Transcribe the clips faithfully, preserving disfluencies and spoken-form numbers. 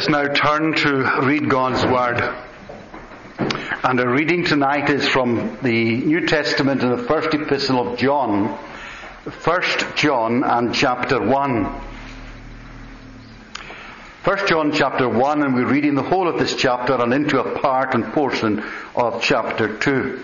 us now turn to read God's Word. And our reading tonight is from the New Testament in the first epistle of John, First John and chapter one. First John chapter one, and we're reading the whole of this chapter and into a part and portion of chapter two.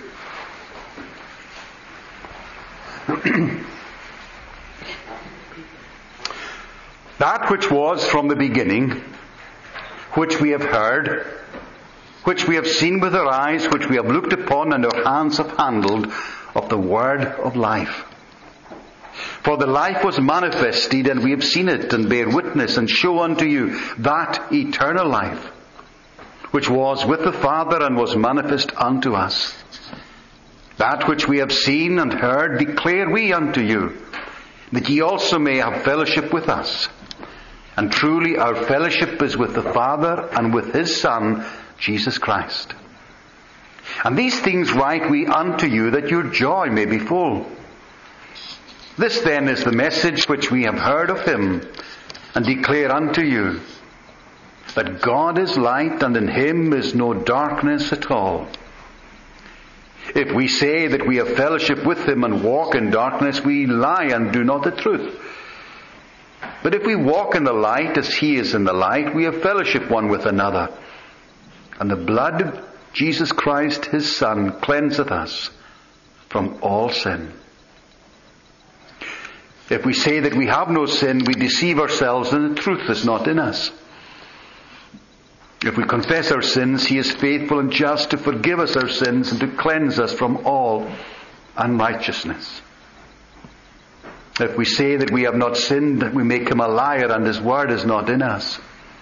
That which was from the beginning, which we have heard, which we have seen with our eyes, which we have looked upon and our hands have handled, of the word of life. For the life was manifested, and we have seen it, and bear witness, and show unto you that eternal life, which was with the Father, and was manifest unto us. That which we have seen and heard declare we unto you, that ye also may have fellowship with us. And truly our fellowship is with the Father and with His Son, Jesus Christ. And these things write we unto you, that your joy may be full. This then is the message which we have heard of Him, and declare unto you, that God is light, and in Him is no darkness at all. If we say that we have fellowship with Him and walk in darkness, we lie and do not the truth. But if we walk in the light as He is in the light, we have fellowship one with another. And the blood of Jesus Christ, His Son, cleanseth us from all sin. If we say that we have no sin, we deceive ourselves, and the truth is not in us. If we confess our sins, He is faithful and just to forgive us our sins and to cleanse us from all unrighteousness. If we say that we have not sinned, we make Him a liar, and His word is not in us.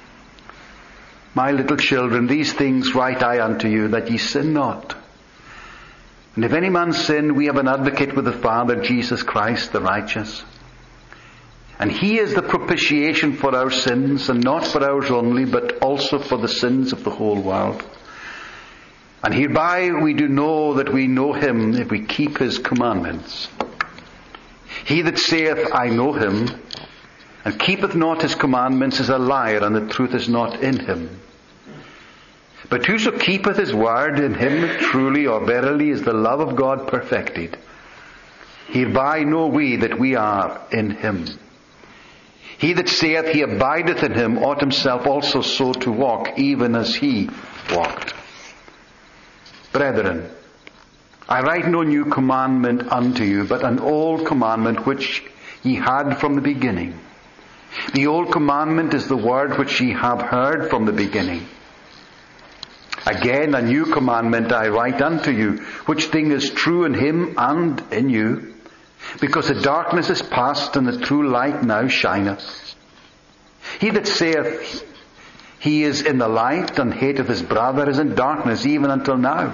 My little children, these things write I unto you, that ye sin not. And if any man sin, we have an advocate with the Father, Jesus Christ the righteous. And He is the propitiation for our sins, and not for ours only, but also for the sins of the whole world. And hereby we do know that we know Him, if we keep His commandments. He that saith, I know Him, and keepeth not His commandments, is a liar, and the truth is not in him. But whoso keepeth His word, in him truly or verily is the love of God perfected. Hereby know we that we are in Him. He that saith he abideth in Him ought himself also so to walk, even as He walked. Brethren, I write no new commandment unto you, but an old commandment which ye had from the beginning. The old commandment is the word which ye have heard from the beginning. Again, a new commandment I write unto you, which thing is true in Him and in you, because the darkness is past, and the true light now shineth. He that saith he is in the light, and hateth his brother, is in darkness even until now.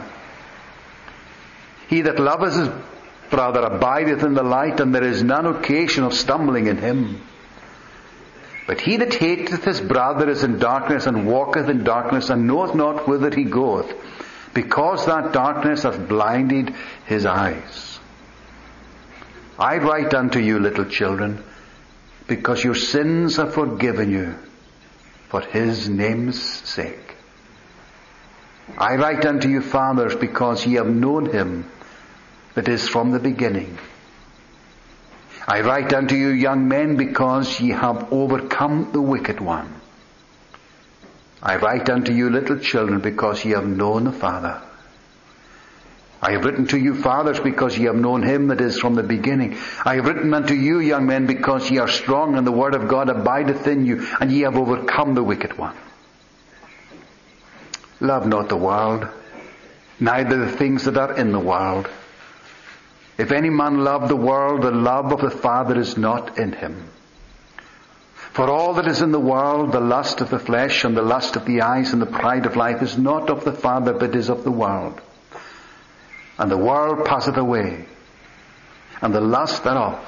He that loveth his brother abideth in the light, and there is none occasion of stumbling in him. But he that hateth his brother is in darkness, and walketh in darkness, and knoweth not whither he goeth, because that darkness hath blinded his eyes. I write unto you, little children, because your sins are forgiven you, for His name's sake. I write unto you, fathers, because ye have known Him that is from the beginning. I write unto you, young men, because ye have overcome the wicked one. I write unto you, little children, because ye have known the Father. I have written to you, fathers, because ye have known Him that is from the beginning. I have written unto you, young men, because ye are strong, and the word of God abideth in you, and ye have overcome the wicked one. Love not the world, neither the things that are in the world. If any man love the world, the love of the Father is not in him. For all that is in the world, the lust of the flesh, and the lust of the eyes, and the pride of life, is not of the Father, but is of the world. And the world passeth away, and the lust thereof.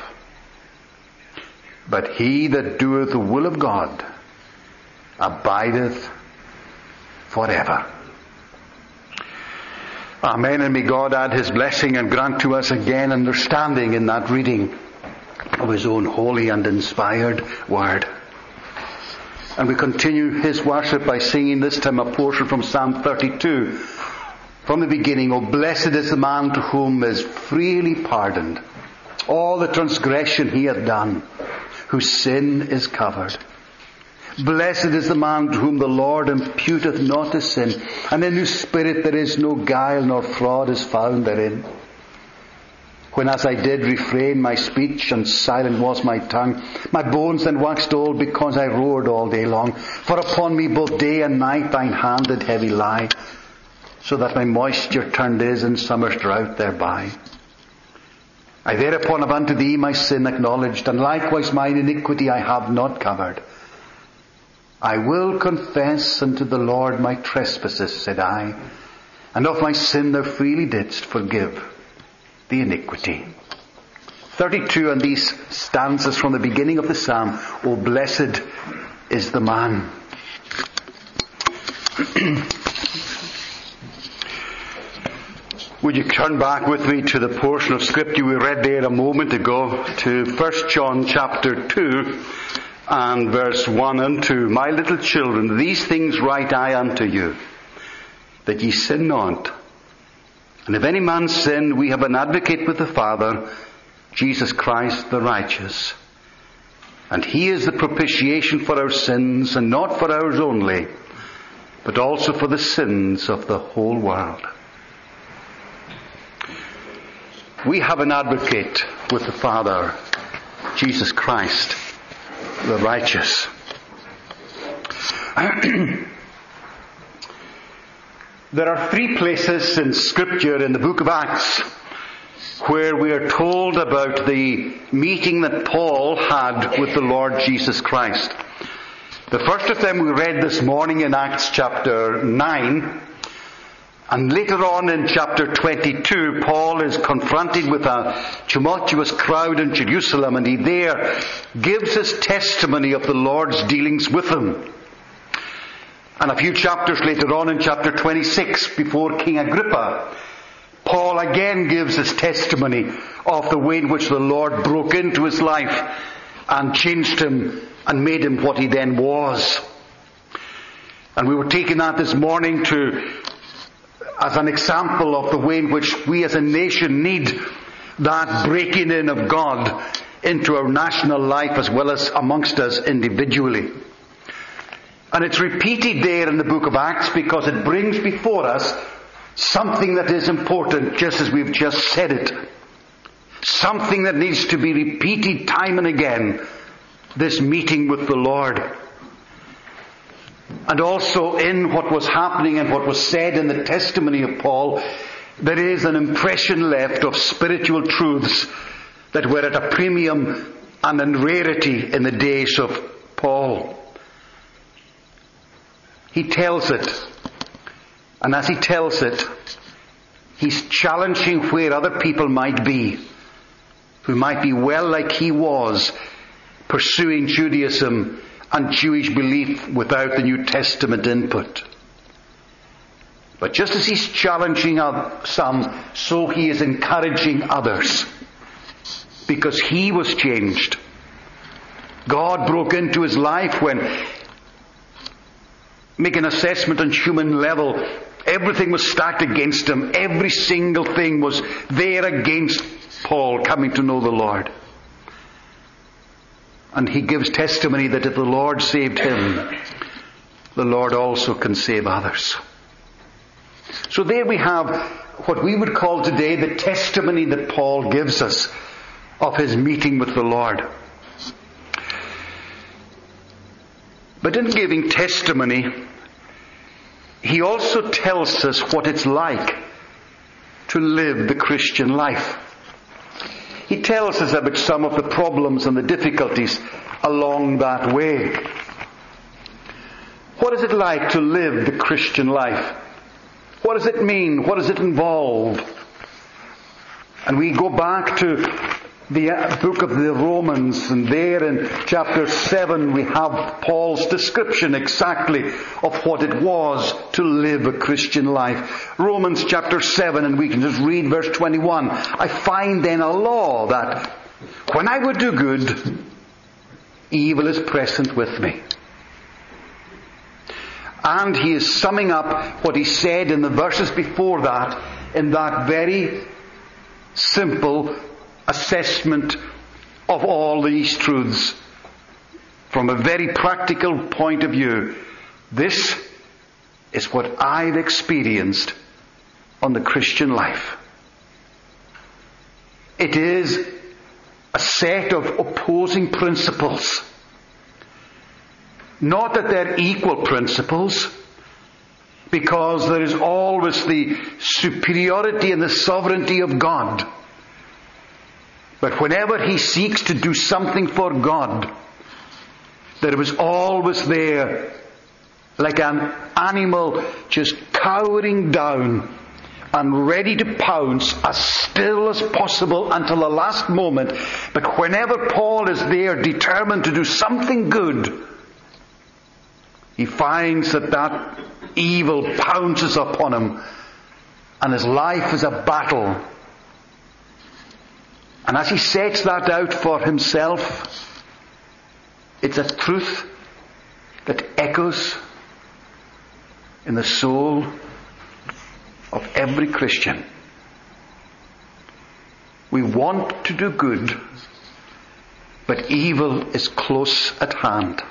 But he that doeth the will of God abideth forever. Amen. And may God add His blessing and grant to us again understanding in that reading of His own holy and inspired word. And we continue his worship by singing this time a portion from Psalm thirty-two. From the beginning, "O blessed is the man to whom is freely pardoned all the transgression he hath done, whose sin is covered. Blessed is the man to whom the Lord imputeth not his sin, and in whose spirit there is no guile nor fraud is found therein. When as I did refrain my speech, and silent was my tongue, my bones then waxed old, because I roared all day long. For upon me both day and night thine hand did heavy lie, so that my moisture turned is in summer's drought thereby. I thereupon have unto thee my sin acknowledged, and likewise mine iniquity I have not covered. I will confess unto the Lord my trespasses, said I, and of my sin thou freely didst forgive the iniquity." thirty-two, and these stanzas from the beginning of the psalm. "O blessed is the man." Would you turn back with me to the portion of scripture we read there a moment ago, to First John chapter two and verse one and two. "My little children, these things write I unto you, that ye sin not. And if any man sin, we have an advocate with the Father, Jesus Christ the righteous. And he is the propitiation for our sins, and not for ours only, but also for the sins of the whole world." We have an advocate with the Father, Jesus Christ the righteous. There are three places in Scripture in the book of Acts where we are told about the meeting that Paul had with the Lord Jesus Christ. The first of them we read this morning in Acts chapter nine. And later on in chapter twenty-two, Paul is confronted with a tumultuous crowd in Jerusalem, and he there gives his testimony of the Lord's dealings with them. And a few chapters later on in chapter twenty-six, before King Agrippa, Paul again gives his testimony of the way in which the Lord broke into his life and changed him and made him what he then was. And we were taking that this morning to as an example of the way in which we as a nation need that breaking in of God into our national life as well as amongst us individually. And it's repeated there in the book of Acts because it brings before us something that is important, just as we've just said it. Something that needs to be repeated time and again. This meeting with the Lord. And also in what was happening and what was said in the testimony of Paul, there is an impression left of spiritual truths that were at a premium and in rarity in the days of Paul. He tells it, and as he tells it, he's challenging where other people might be, who might be well like he was, pursuing Judaism and Jewish belief without the New Testament input. But just as he's challenging some, so he is encouraging others. Because he was changed. God broke into his life when, make an assessment on human level, everything was stacked against him. Every single thing was there against Paul coming to know the Lord. And he gives testimony that if the Lord saved him, the Lord also can save others. So there we have what we would call today the testimony that Paul gives us of his meeting with the Lord. But in giving testimony, he also tells us what it's like to live the Christian life. He tells us about some of the problems and the difficulties along that way. What is it like to live the Christian life? What does it mean? What does it involve? And we go back to the book of the Romans, and there in chapter seven we have Paul's description exactly of what it was to live a Christian life. Romans chapter seven, and we can just read verse twenty-one. "I find then a law that when I would do good, evil is present with me. And he is summing up what he said in the verses before that in that very simple assessment of all these truths. From a very practical point of view, this is what I've experienced on the Christian life. It is a set of opposing principles. Not that they're equal principles, because there is always the superiority and the sovereignty of God. But whenever he seeks to do something for God, there is always there, like an animal just cowering down and ready to pounce as still as possible until the last moment. But whenever Paul is there determined to do something good, he finds that that evil pounces upon him, and his life is a battle. And as he sets that out for himself, it's a truth that echoes in the soul of every Christian. We want to do good, but evil is close at hand.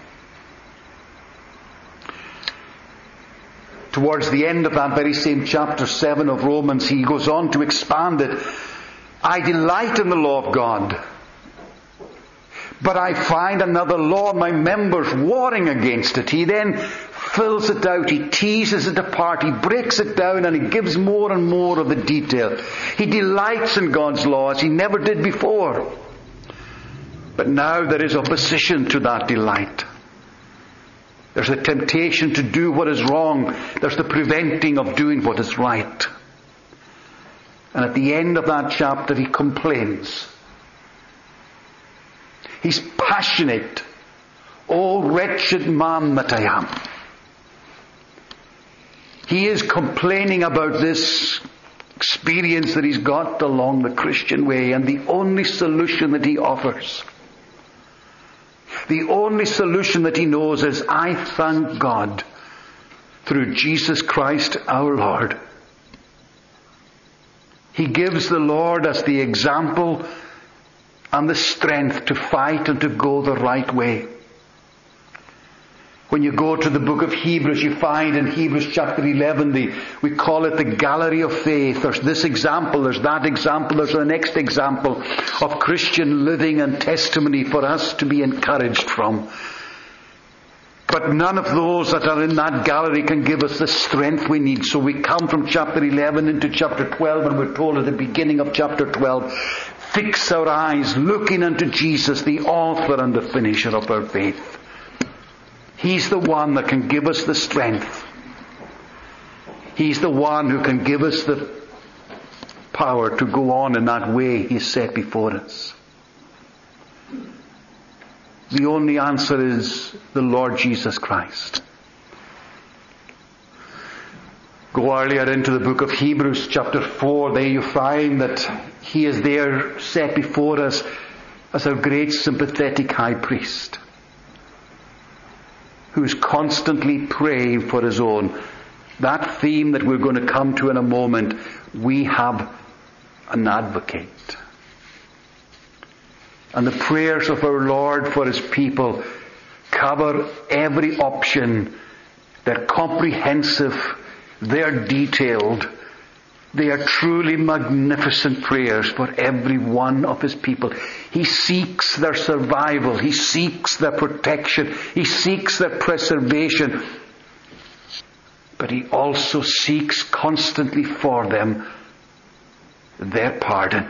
Towards the end of that very same chapter seven of Romans, he goes on to expand it. I delight in the law of God, but I find another law in my members warring against it. He then fills it out, he teases it apart, he breaks it down, and he gives more and more of the detail. He delights in God's law as he never did before. But now there is opposition to that delight. There's a temptation to do what is wrong. There's the preventing of doing what is right. And at the end of that chapter he complains. He's passionate. Oh, wretched man that I am. He is complaining about this experience that he's got along the Christian way, and the only solution that he offers, the only solution that he knows is, I thank God through Jesus Christ our Lord. He gives the Lord as the example and the strength to fight and to go the right way. When you go to the book of Hebrews, you find in Hebrews chapter eleven, the, we call it the gallery of faith. There's this example, there's that example, there's the next example of Christian living and testimony for us to be encouraged from. But none of those that are in that gallery can give us the strength we need. So we come from chapter eleven into chapter twelve, and we're told at the beginning of chapter twelve, fix our eyes looking unto Jesus, the author and the finisher of our faith. He's the one that can give us the strength. He's the one who can give us the power to go on in that way He's set before us. The only answer is the Lord Jesus Christ. Go earlier into the book of Hebrews chapter four. There you find that He is there set before us as our great sympathetic high priest, who is constantly praying for His own. That theme that we're going to come to in a moment, we have an advocate. And the prayers of our Lord for His people cover every option. They're comprehensive, they're detailed, they are truly magnificent prayers for every one of His people. He seeks their survival, He seeks their protection, He seeks their preservation, but He also seeks constantly for them their pardon.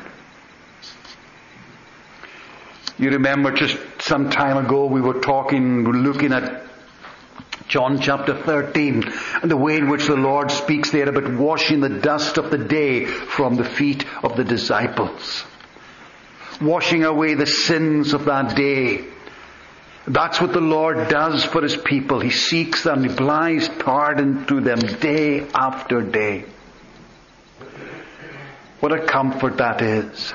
You remember just some time ago we were talking, we were looking at John chapter thirteen, and the way in which the Lord speaks there about washing the dust of the day from the feet of the disciples. Washing away the sins of that day. That's what the Lord does for His people. He seeks them, He applies pardon to them day after day. What a comfort that is.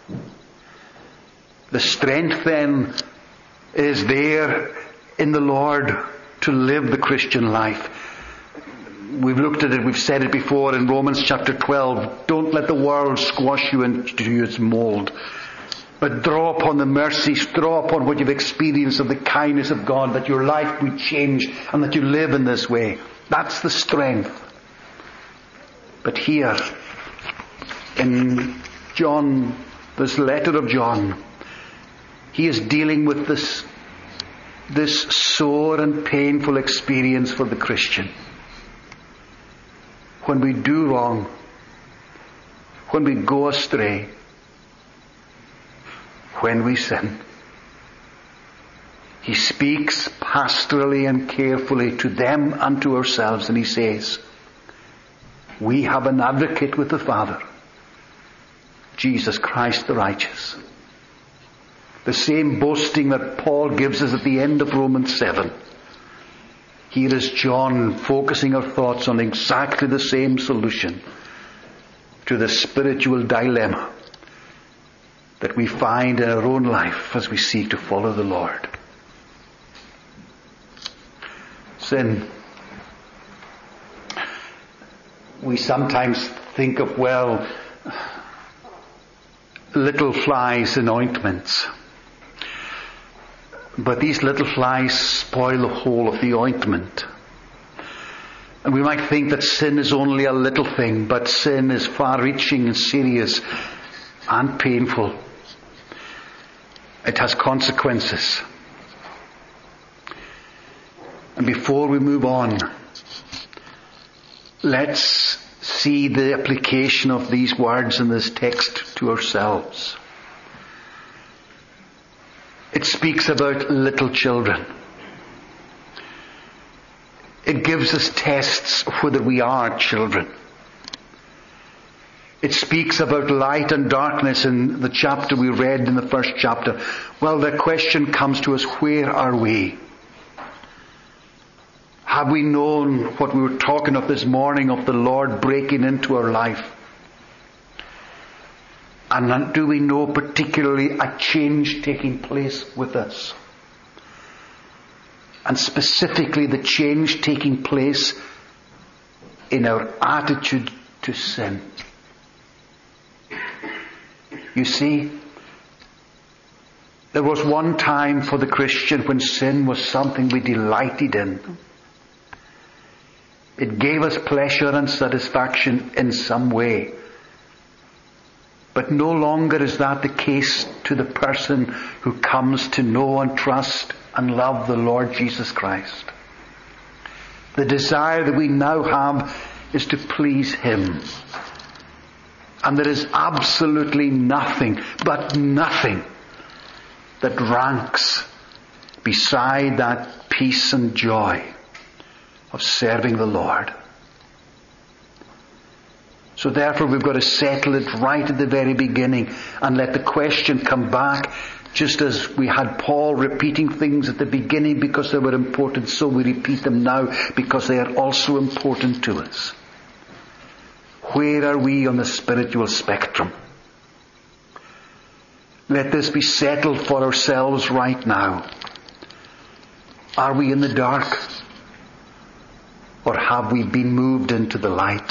The strength then is there in the Lord to live the Christian life. We've looked at it, we've said it before in Romans chapter twelve. Don't let the world squash you into its mould. But draw upon the mercies, draw upon what you've experienced of the kindness of God, that your life be changed and that you live in this way. That's the strength. But here, in John, this letter of John, he is dealing with this, this sore and painful experience for the Christian. When we do wrong, when we go astray, when we sin. He speaks pastorally and carefully to them and to ourselves, and he says, we have an advocate with the Father, Jesus Christ the righteous. The same boasting that Paul gives us at the end of Romans seven. Here is John focusing our thoughts on exactly the same solution to the spiritual dilemma that we find in our own life as we seek to follow the Lord. Sin. We sometimes think of, well, little flies in ointments. But these little flies spoil the whole of the ointment. And we might think that sin is only a little thing, but sin is far-reaching and serious and painful. It has consequences. And before we move on, let's see the application of these words in this text to ourselves. It speaks about little children. It gives us tests whether we are children. It speaks about light and darkness in the chapter we read in the first chapter. Well, the question comes to us, where are we? Have we known what we were talking of this morning, of the Lord breaking into our life? And do we know particularly a change taking place with us? And specifically the change taking place in our attitude to sin. You see, there was one time for the Christian when sin was something we delighted in. It gave us pleasure and satisfaction in some way. But no longer is that the case to the person who comes to know and trust and love the Lord Jesus Christ. The desire that we now have is to please Him. And there is absolutely nothing, but nothing, that ranks beside that peace and joy of serving the Lord. So therefore we've got to settle it right at the very beginning and let the question come back, just as we had Paul repeating things at the beginning because they were important, so we repeat them now because they are also important to us. Where are we on the spiritual spectrum? Let this be settled for ourselves right now. Are we in the dark? Or have we been moved into the light?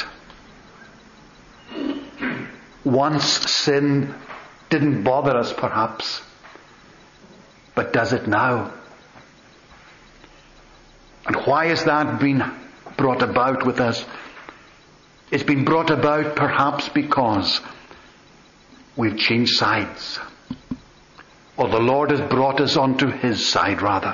Once sin didn't bother us perhaps, but does it now? And why has that been brought about with us? It's been brought about perhaps because we've changed sides. Or the Lord has brought us onto His side rather.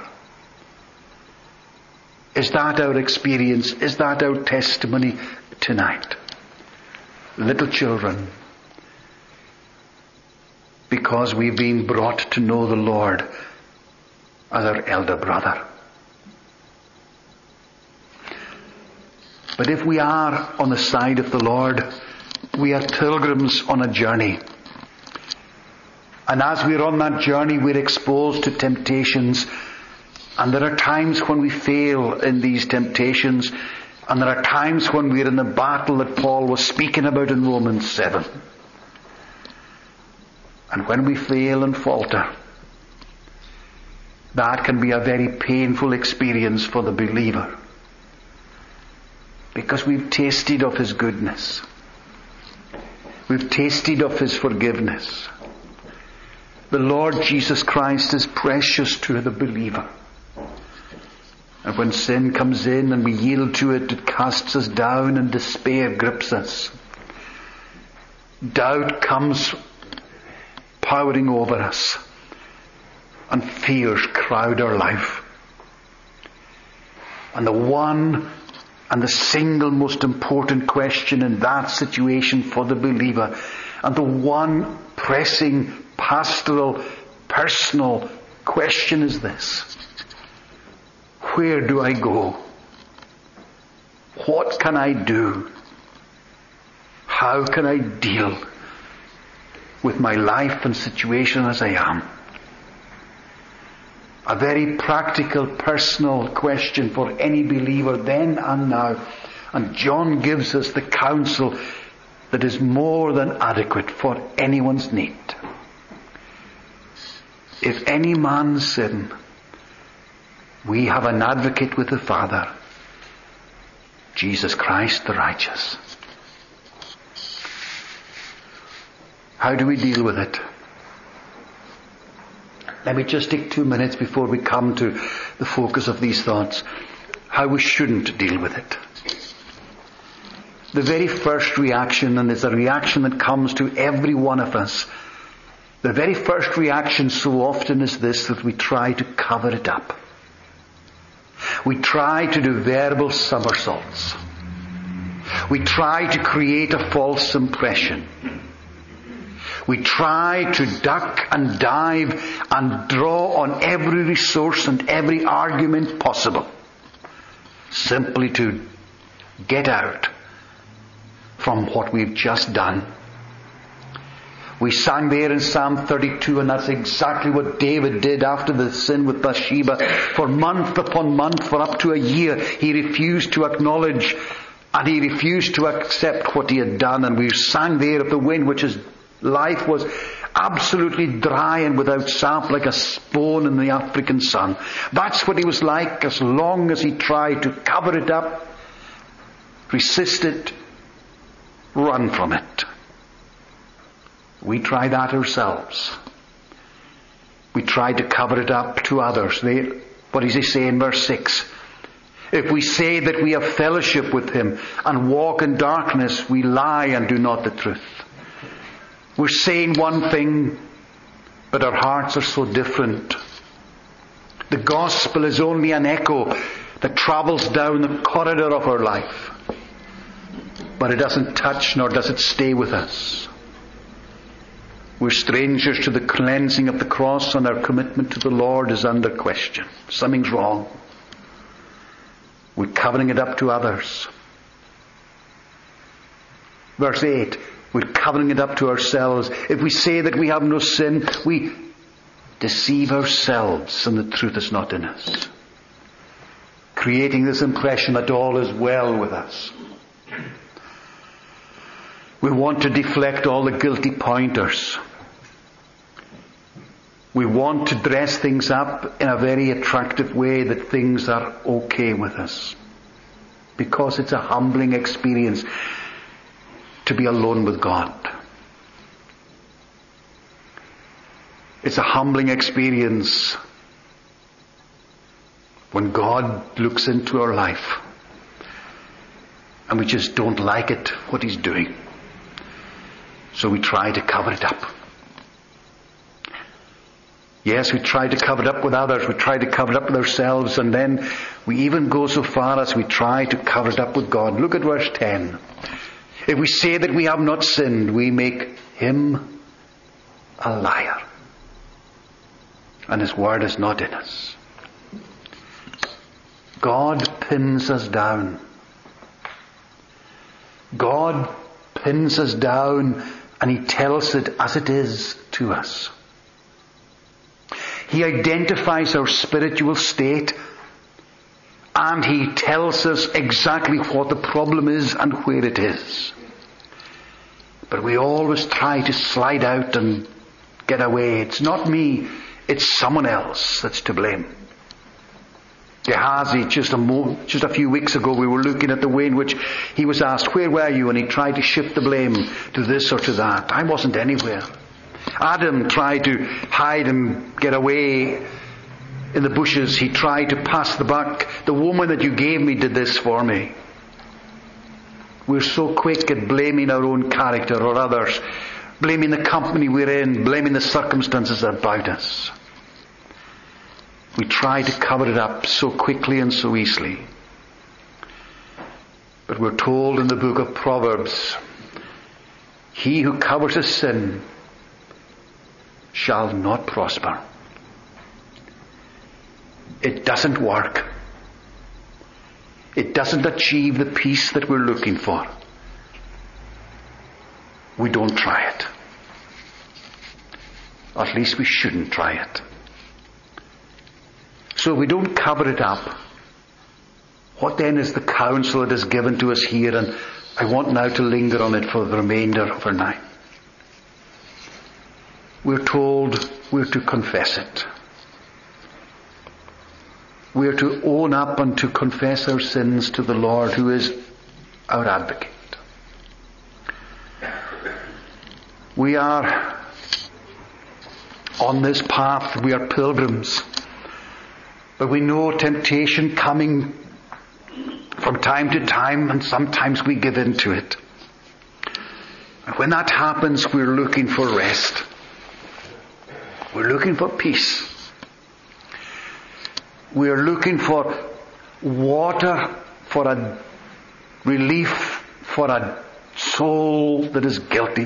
Is that our experience? Is that our testimony tonight? Little children, because we've been brought to know the Lord as our elder brother. But if we are on the side of the Lord, we are pilgrims on a journey. And as we're on that journey, we're exposed to temptations. And there are times when we fail in these temptations. And there are times when we're in the battle that Paul was speaking about in Romans seven. And when we fail and falter, that can be a very painful experience for the believer. Because we've tasted of His goodness. We've tasted of His forgiveness. The Lord Jesus Christ is precious to the believer. And when sin comes in and we yield to it, it casts us down and despair grips us. Doubt comes powering over us and fears crowd our life. And the one and the single most important question in that situation for the believer, and the one pressing pastoral, personal question is this: where do I go? What can I do? How can I deal with my life and situation as I am? A very practical, personal question for any believer then and now. And John gives us the counsel that is more than adequate for anyone's need. If any man sin, we have an advocate with the Father, Jesus Christ the righteous. How do we deal with it? Let me just take two minutes before we come to the focus of these thoughts. How we shouldn't deal with it. The very first reaction, and it's a reaction that comes to every one of us, the very first reaction so often is this, that we try to cover it up. We try to do verbal somersaults. We try to create a false impression. We try to duck and dive and draw on every resource and every argument possible, simply to get out from what we've just done. We sang there in Psalm thirty-two, and that's exactly what David did after the sin with Bathsheba. For month upon month, for up to a year, he refused to acknowledge and he refused to accept what he had done. And we sang there of the wind, which is life was absolutely dry and without sap, like a spawn in the African sun. That's what he was like as long as he tried to cover it up, resist it, run from it. We try that ourselves. We try to cover it up to others. They, what does he say in verse six? If we say that we have fellowship with Him and walk in darkness, we lie and do not the truth. We're saying one thing, but our hearts are so different. The gospel is only an echo that travels down the corridor of our life, but it doesn't touch nor does it stay with us. We're strangers to the cleansing of the cross, and our commitment to the Lord is under question. Something's wrong. We're covering it up to others. Verse eight. We're covering it up to ourselves. If we say that we have no sin, we deceive ourselves and the truth is not in us, creating this impression that all is well with us. We want to deflect all the guilty pointers. We want to dress things up in a very attractive way that things are okay with us, because it's a humbling experience to be alone with God. It's a humbling experience when God looks into our life and we just don't like it, what He's doing. So we try to cover it up. Yes, we try to cover it up with others. We try to cover it up with ourselves, and then we even go so far as we try to cover it up with God. Look at verse ten. If we say that we have not sinned, we make Him a liar, and His word is not in us. God pins us down. God pins us down, and He tells it as it is to us. He identifies our spiritual state, and He tells us exactly what the problem is and where it is. But we always try to slide out and get away. It's not me, it's someone else that's to blame. Gehazi, just a mo- just a few weeks ago, we were looking at the way in which he was asked, where were you? And he tried to shift the blame to this or to that. I wasn't anywhere. Adam tried to hide and get away in the bushes. He tried to pass the buck. The woman that you gave me did this for me. We're so quick at blaming our own character or others, blaming the company we're in, blaming the circumstances about us. We try to cover it up so quickly and so easily. But we're told in the book of Proverbs, he who covers a sin shall not prosper. It doesn't work. It doesn't achieve the peace that we're looking for. We don't try it. Or at least we shouldn't try it. So we don't cover it up. What then is the counsel that is given to us here? And I want now to linger on it for the remainder of our night. We're told we're to confess it. We're to own up and to confess our sins to the Lord, who is our advocate. We are on this path. We are pilgrims. But we know temptation coming from time to time, and sometimes we give in to it. And when that happens, we're looking for rest. We're looking for peace. We're looking for water, for a relief, for a soul that is guilty.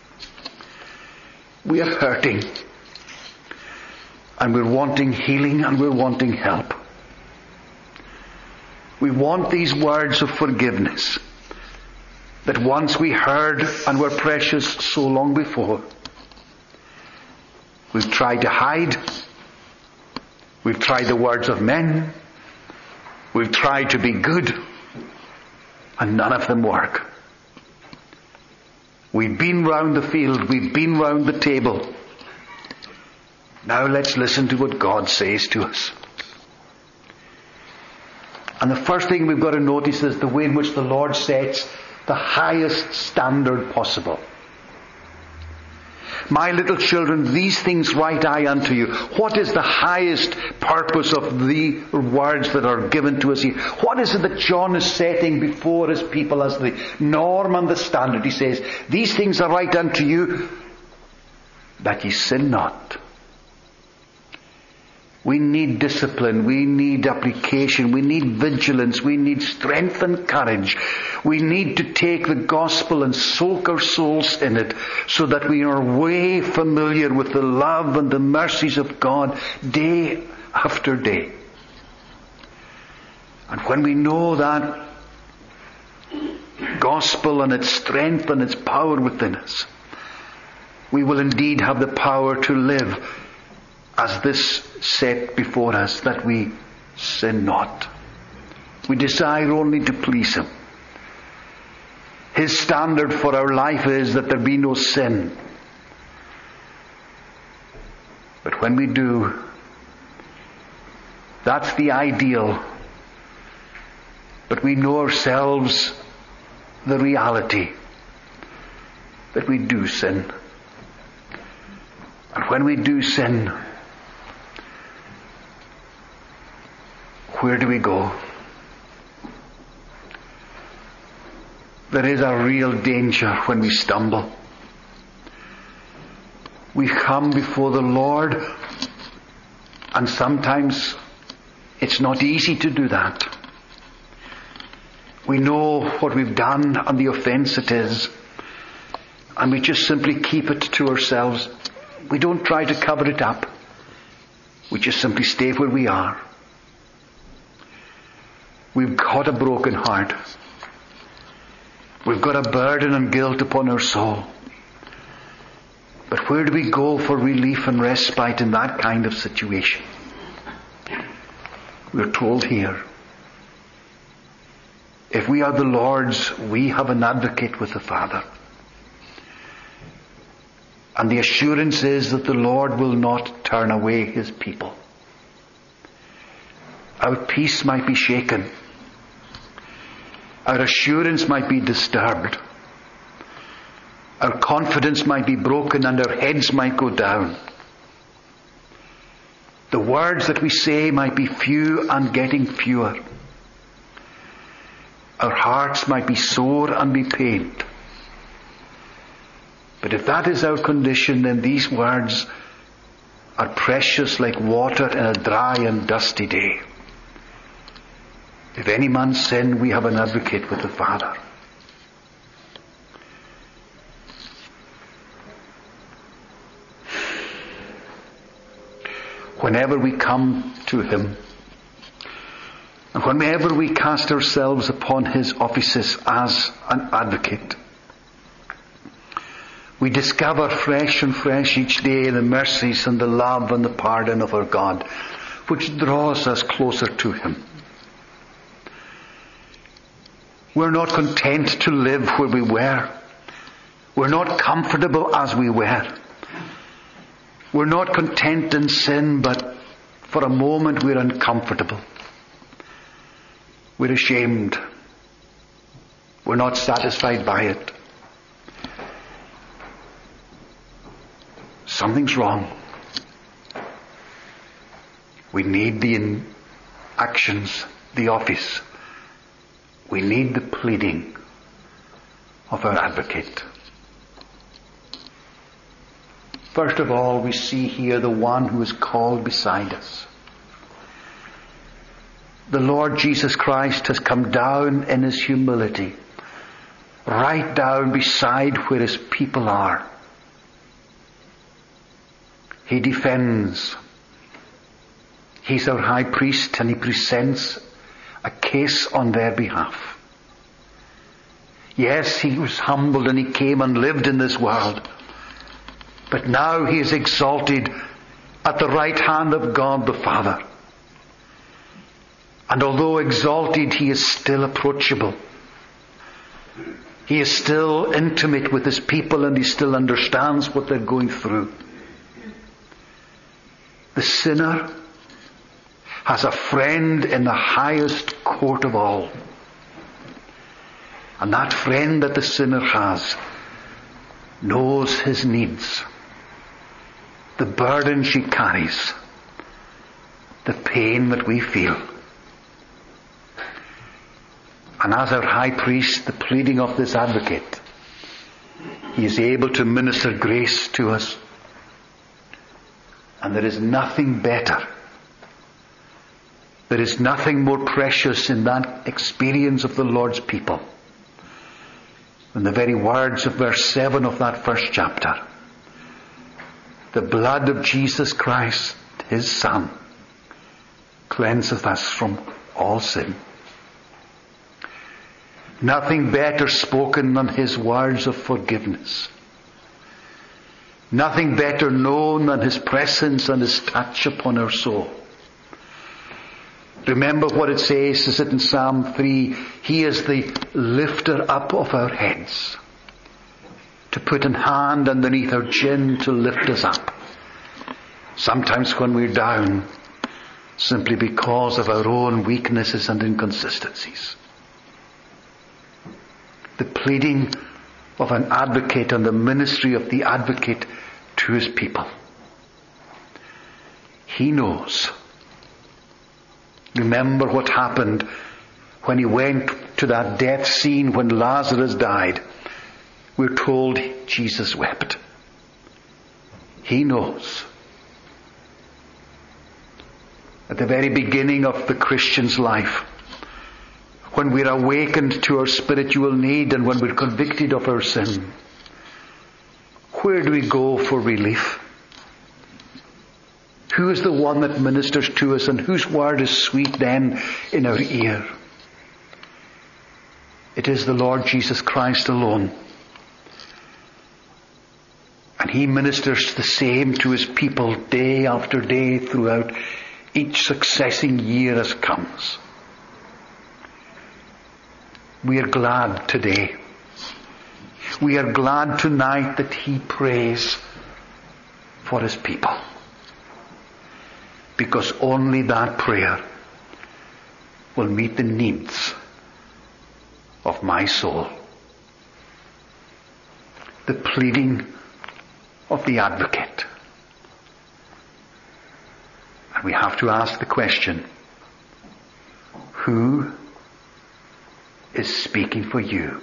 We are hurting. And we're wanting healing and we're wanting help. We want these words of forgiveness that once we heard and were precious so long before. We've tried to hide. We've tried the words of men. We've tried to be good. And none of them work. We've been round the field. We've been round the table. Now let's listen to what God says to us. And the first thing we've got to notice is the way in which the Lord sets the highest standard possible. My little children, these things write I unto you. What is the highest purpose of the words that are given to us here? What is it that John is setting before his people as the norm and the standard? He says, these things are write unto you, that ye sin not. We need discipline, we need application, we need vigilance, we need strength and courage. We need to take the gospel and soak our souls in it so that we are way familiar with the love and the mercies of God day after day. And when we know that gospel and its strength and its power within us, we will indeed have the power to live as this set before us, that we sin not. We desire only to please Him. His standard for our life is that there be no sin. But when we do, that's the ideal. But we know ourselves the reality that we do sin. And when we do sin, where do we go? There is a real danger when we stumble. We come before the Lord, and sometimes it's not easy to do that. We know what we've done and the offence it is, and we just simply keep it to ourselves. We don't try to cover it up. We just simply stay where we are. We've got a broken heart. We've got a burden and guilt upon our soul. But where do we go for relief and respite in that kind of situation? We're told here, if we are the Lord's, we have an advocate with the Father. And the assurance is that the Lord will not turn away His people. our peace might be shaken. Our assurance might be disturbed. Our confidence might be broken and our heads might go down. The words that we say might be few and getting fewer. Our hearts might be sore and be pained. But if that is our condition, then these words are precious like water in a dry and dusty day. If any man sin, we have an advocate with the Father. Whenever we come to Him, and whenever we cast ourselves upon His offices as an advocate, we discover fresh and fresh each day the mercies and the love and the pardon of our God, which draws us closer to Him. We're not content to live where we were. We're not comfortable as we were. We're not content in sin, but for a moment we're uncomfortable. We're ashamed. We're not satisfied by it. Something's wrong. We need the actions, the office. We need the pleading of our advocate. First of all, we see here the one who is called beside us. The Lord Jesus Christ has come down in His humility, right down beside where His people are. He defends. He's our high priest and He presents a case on their behalf. Yes, He was humbled and He came and lived in this world. But now He is exalted at the right hand of God the Father. And although exalted, He is still approachable. He is still intimate with His people and He still understands what they're going through. The sinner has a friend in the highest court of all. And that friend that the sinner has knows his needs, the burden she carries, the pain that we feel. And as our high priest, the pleading of this advocate, he is able to minister grace to us. And there is nothing better. There is nothing more precious in that experience of the Lord's people than the very words of verse seven of that first chapter. The blood of Jesus Christ, His Son, cleanseth us from all sin. Nothing better spoken than His words of forgiveness. Nothing better known than His presence and His touch upon our soul. Remember what it says, is it in Psalm three? He is the lifter up of our heads. To put an hand underneath our chin to lift us up. Sometimes when we're down, simply because of our own weaknesses and inconsistencies. The pleading of an advocate and the ministry of the advocate to his people. He knows. Remember what happened when he went to that death scene when Lazarus died. We're told Jesus wept. He knows. At the very beginning of the Christian's life, when we're awakened to our spiritual need and when we're convicted of our sin, where do we go for relief? Who is the one that ministers to us and whose word is sweet then in our ear? It is the Lord Jesus Christ alone. And He ministers the same to His people day after day throughout each succeeding year as comes. We are glad today. We are glad tonight that He prays for His people. Because only that prayer will meet the needs of my soul. The pleading of the advocate. And we have to ask the question, who is speaking for you?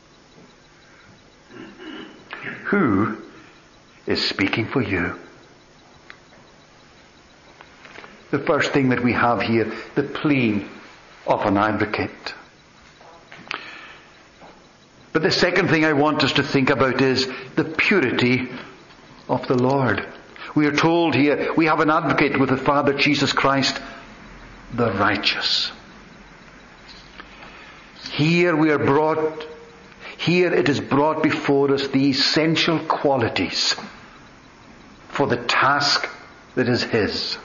Who is speaking for you? The first thing that we have here, the plea of an advocate. But the second thing I want us to think about is the purity of the Lord. We are told here, we have an advocate with the Father, Jesus Christ, the righteous. Here we are brought, here it is brought before us the essential qualities for the task that is His.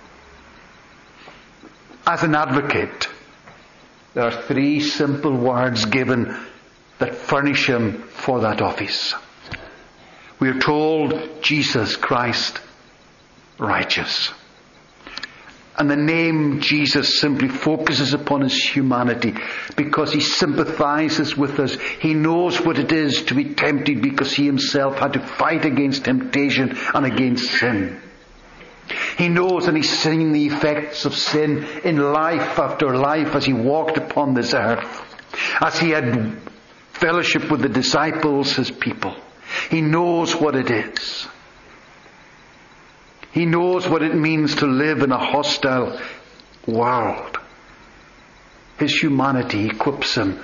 As an advocate, there are three simple words given that furnish Him for that office. We are told, Jesus Christ, righteous. And the name Jesus simply focuses upon His humanity because He sympathizes with us. He knows what it is to be tempted because He Himself had to fight against temptation and against sin. He knows and He's seen the effects of sin in life after life as He walked upon this earth. As He had fellowship with the disciples, His people. He knows what it is. He knows what it means to live in a hostile world. His humanity equips Him.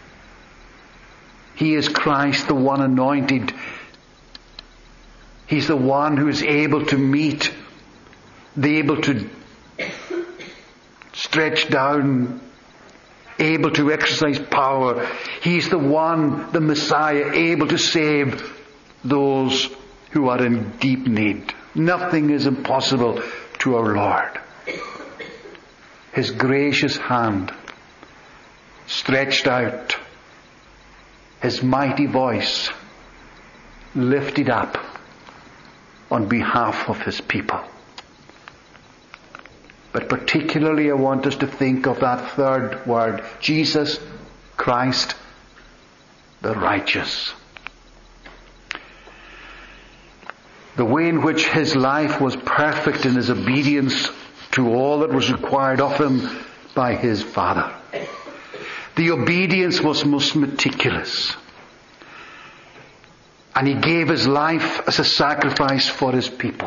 He is Christ, the one anointed. He's the one who is able to meet, the able to stretch down, able to exercise power. He's the one, the Messiah, able to save those who are in deep need. Nothing is impossible to our Lord. His gracious hand stretched out, His mighty voice lifted up on behalf of His people. But particularly I want us to think of that third word, Jesus Christ, the righteous. The way in which His life was perfect in His obedience to all that was required of Him by His Father. The obedience was most meticulous. And He gave His life as a sacrifice for His people.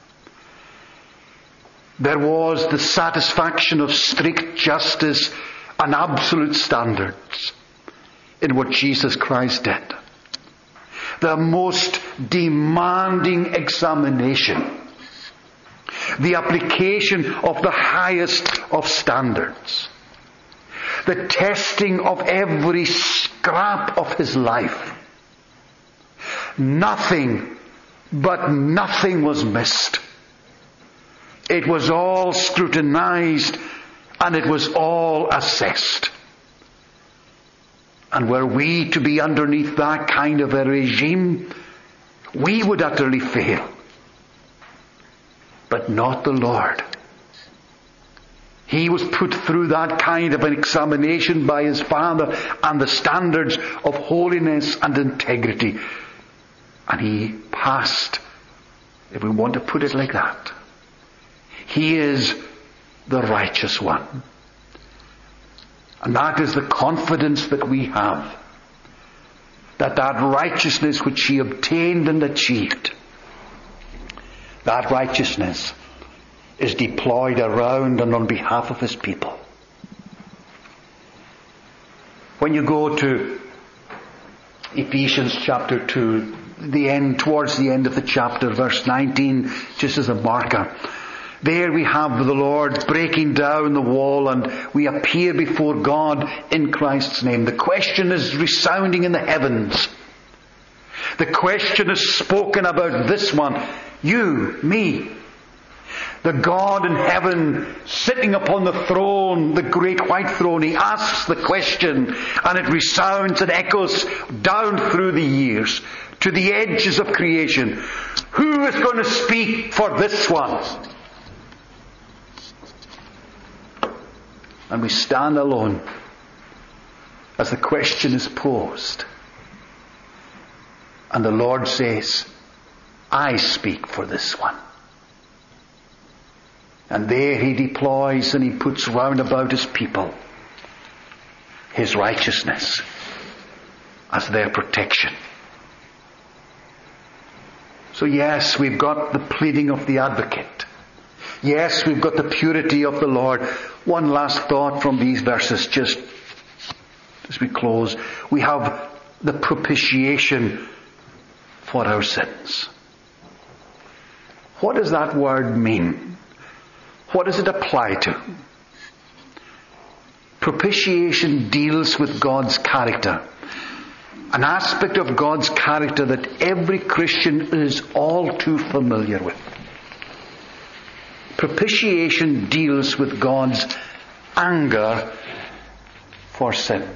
There was the satisfaction of strict justice and absolute standards in what Jesus Christ did. The most demanding examination. The application of the highest of standards. The testing of every scrap of His life. Nothing, but nothing was missed. It was all scrutinized and it was all assessed. And were we to be underneath that kind of a regime, we would utterly fail. But not the Lord. He was put through that kind of an examination by His Father and the standards of holiness and integrity. And He passed, if we want to put it like that. He is the righteous one. And that is the confidence that we have. That that righteousness which He obtained and achieved, that righteousness is deployed around and on behalf of His people. When you go to Ephesians chapter two, the end, towards the end of the chapter, verse nineteen, just as a marker, there we have the Lord breaking down the wall and we appear before God in Christ's name. The question is resounding in the heavens. The question is spoken about this one. You, me. The God in heaven sitting upon the throne, the great white throne. He asks the question and it resounds and echoes down through the years to the edges of creation. Who is going to speak for this one? and we stand alone as the question is posed. And the Lord says, I speak for this one. And there he deploys and he puts round about his people his righteousness as their protection. So yes, we've got the pleading of the advocate. Yes, we've got the purity of the Lord. One last thought from these verses just as we close. We have the propitiation for our sins. What does that word mean? What does it apply to? Propitiation deals with God's character. An aspect of God's character that every Christian is all too familiar with. Propitiation deals with God's anger for sin.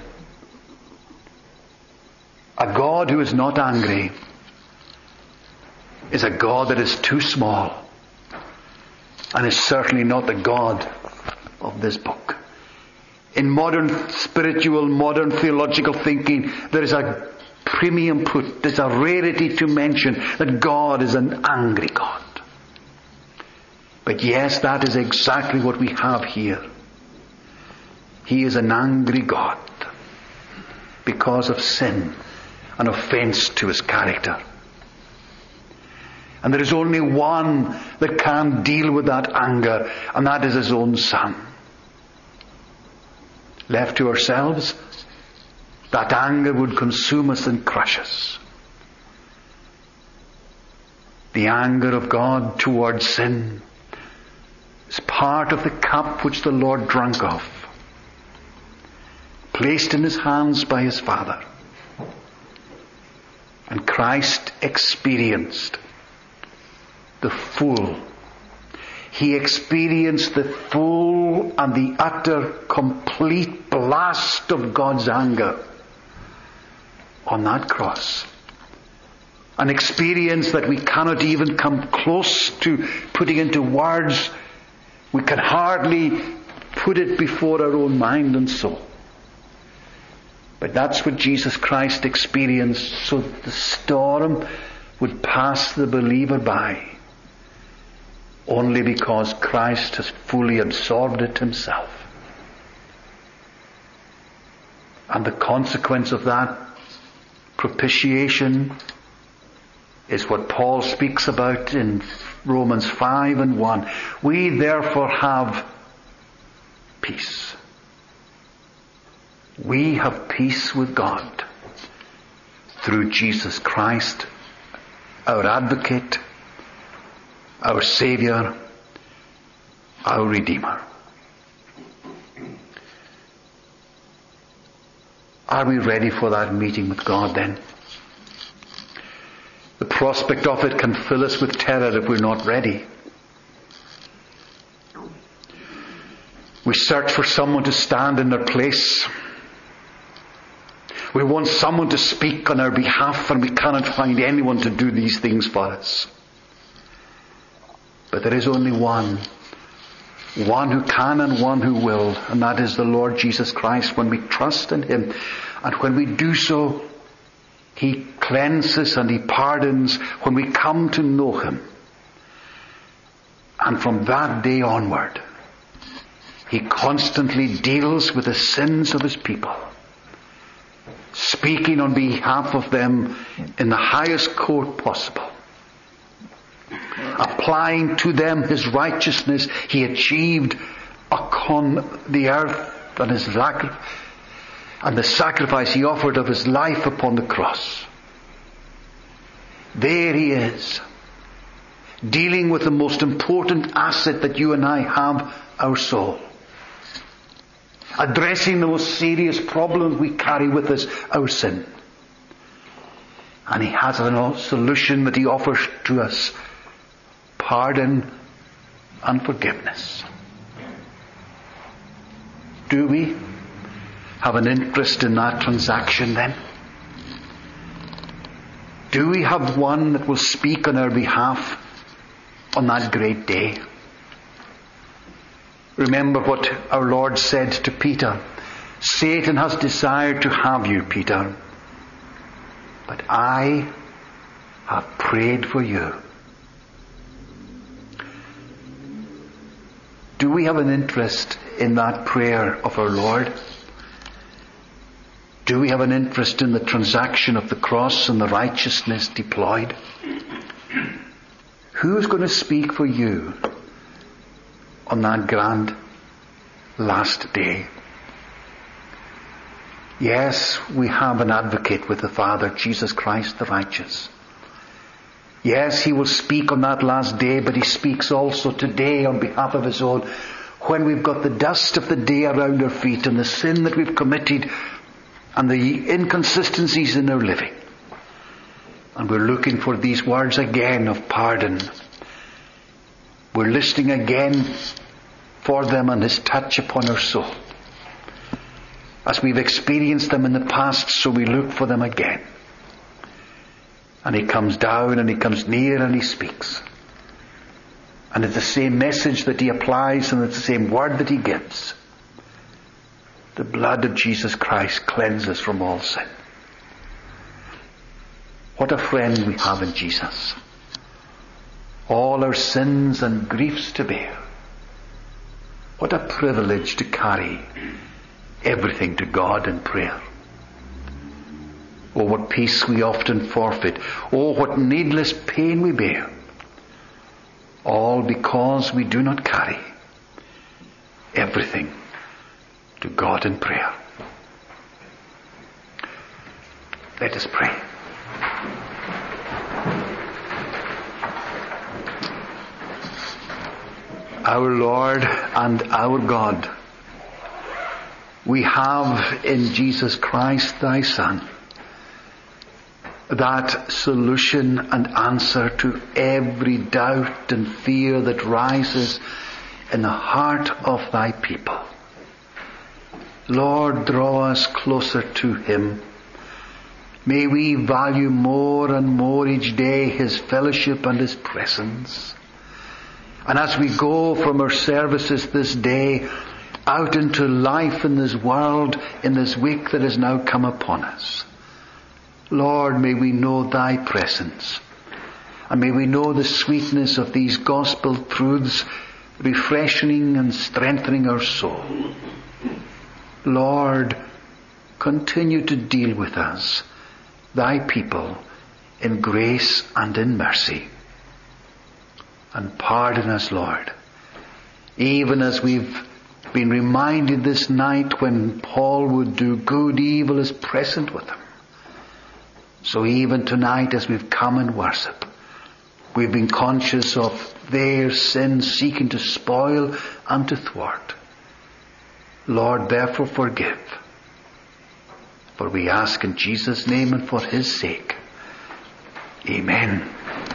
A God who is not angry is a God that is too small and is certainly not the God of this book. In modern spiritual, modern theological thinking, there is a premium put, there's a rarity to mention that God is an angry God. But yes, that is exactly what we have here. He is an angry God because of sin, an offense to his character. And there is only one that can deal with that anger, and that is his own Son. Left to ourselves, that anger would consume us and crush us. The anger of God towards sin is part of the cup which the Lord drank of, placed in his hands by his Father. And Christ experienced the full. He experienced the full and the utter, complete blast of God's anger on that cross. An experience that we cannot even come close to putting into words. We can hardly put it before our own mind and soul. But that's what Jesus Christ experienced, so that the storm would pass the believer by, only because Christ has fully absorbed it himself. And the consequence of that propitiation is what Paul speaks about in Romans five and one. We therefore have peace. We have peace with God through Jesus Christ, our advocate, our Saviour, our Redeemer. Are we ready for that meeting with God then? The prospect of it can fill us with terror if we're not ready. We search for someone to stand in their place. We want someone to speak on our behalf, and we cannot find anyone to do these things for us. But there is only one. One who can and one who will, and that is the Lord Jesus Christ. When we trust in him, and when we do so, he cleanses and he pardons when we come to know him. And from that day onward, he constantly deals with the sins of his people, speaking on behalf of them in the highest court possible. Applying to them his righteousness he achieved upon the earth and his sacrifice, and the sacrifice he offered of his life upon the cross. There he is, dealing with the most important asset that you and I have, our soul. Addressing the most serious problem we carry with us, our sin. And he has a solution that he offers to us: pardon and forgiveness. Do we have an interest in that transaction then? Do we have one that will speak on our behalf on that great day? Remember what our Lord said to Peter. Satan has desired to have you, Peter, but I have prayed for you. Do we have an interest in that prayer of our Lord? Do we have an interest in the transaction of the cross and the righteousness deployed? Who's going to speak for you on that grand last day? Yes, we have an advocate with the Father, Jesus Christ the righteous. Yes, he will speak on that last day, but he speaks also today on behalf of his own, when we've got the dust of the day around our feet and the sin that we've committed and the inconsistencies in our living. And we're looking for these words again of pardon. We're listening again for them and his touch upon our soul. As we've experienced them in the past, so we look for them again. And he comes down and he comes near and he speaks. And it's the same message that he applies and it's the same word that he gives. The blood of Jesus Christ cleanses from all sin. What a friend we have in Jesus. All our sins and griefs to bear. What a privilege to carry everything to God in prayer. Oh, what peace we often forfeit. Oh, what needless pain we bear. All because we do not carry everything to God in prayer. Let us pray. Our Lord and our God, we have in Jesus Christ thy Son that solution and answer to every doubt and fear that rises in the heart of thy people. Lord, draw us closer to him. May we value more and more each day his fellowship and his presence. And as we go from our services this day out into life in this world, in this week that has now come upon us, Lord, may we know thy presence. And may we know the sweetness of these gospel truths, refreshing and strengthening our soul. Lord, continue to deal with us, thy people, in grace and in mercy. And pardon us, Lord, even as we've been reminded this night when Paul would do good, evil is present with him. So even tonight as we've come in worship, we've been conscious of their sin seeking to spoil and to thwart. Lord, therefore forgive. For we ask in Jesus' name and for his sake. Amen.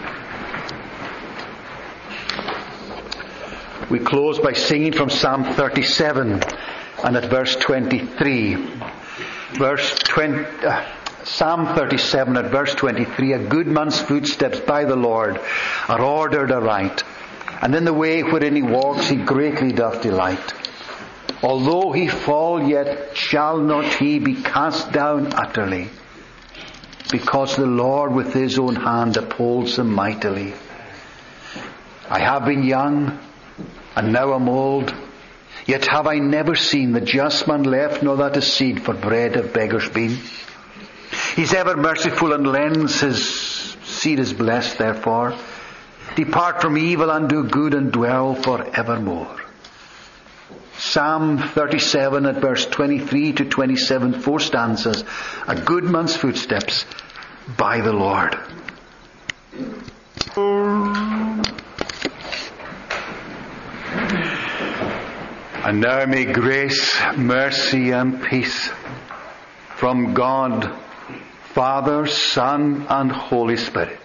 We close by singing from Psalm thirty-seven and at verse twenty-three. Verse twenty... Uh, Psalm thirty-seven at verse twenty-three, a good man's footsteps by the Lord are ordered aright, and in the way wherein he walks he greatly doth delight. Although he fall, yet shall not he be cast down utterly, because the Lord with his own hand upholds him mightily. I have been young, and now am old, yet have I never seen the just man left, nor that his seed for bread of beggars been. He's ever merciful and lends, his seed is blessed therefore. Depart from evil and do good and dwell for evermore. Psalm thirty-seven at verse twenty-three to twenty-seven, four stanzas. A good man's footsteps by the Lord. And now may grace, mercy and peace from God, Father, Son, and Holy Spirit